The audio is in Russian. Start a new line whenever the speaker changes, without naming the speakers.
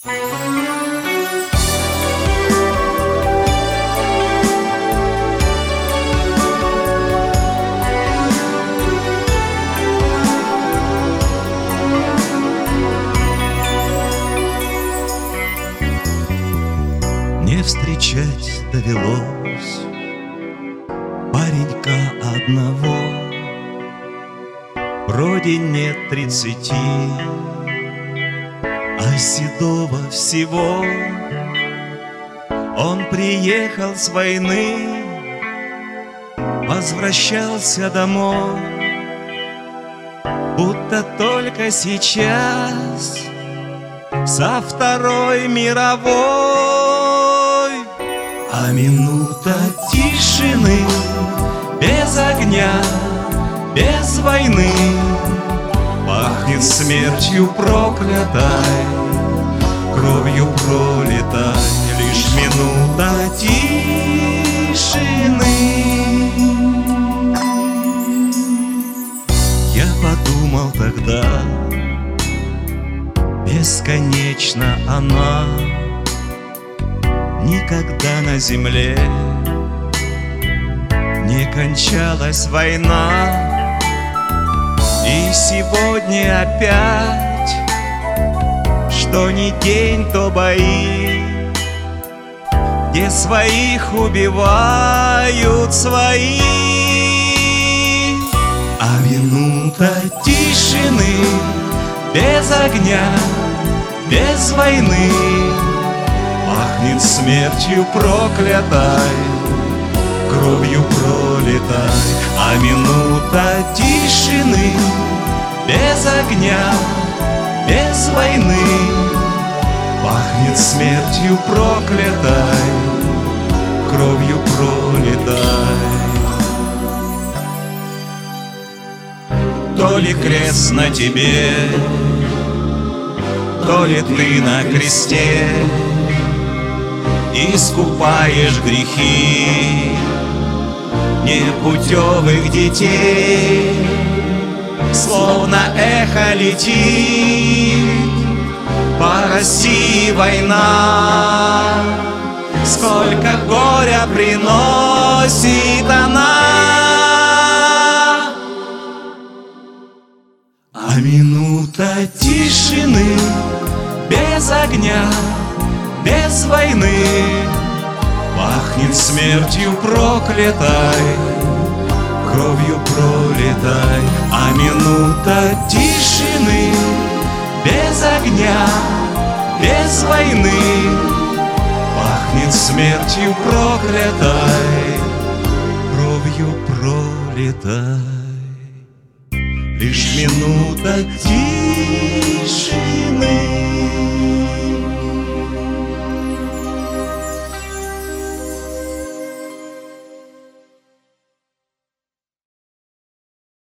Не встречать довелось паренька одного, вроде нет 30, а седого всего. Он приехал с войны, возвращался домой, будто только сейчас со Второй мировой. А минута тишины, без огня, без войны, пахнет смертью проклятой, кровью пролитой. Лишь минута тишины. Я подумал тогда, бесконечна она, никогда на земле не кончалась война. И сегодня опять, что ни день, то бои, где своих убивают свои. А минута тишины, без огня, без войны, пахнет смертью проклятой, кровью пролитой. А минута тишины, без огня, без войны, пахнет смертью проклятой, кровью пролитой. То ли крест на тебе, то ли ты на кресте искупаешь грехи непутевых детей. Словно эхо летит по России война, сколько горя приносит она. А минута тишины, без огня, без войны, пахнет смертью проклятой, кровью пролитой. А минута тишины, без огня, без войны, пахнет смертью проклятой, кровью пролитой. Лишь минута тишины.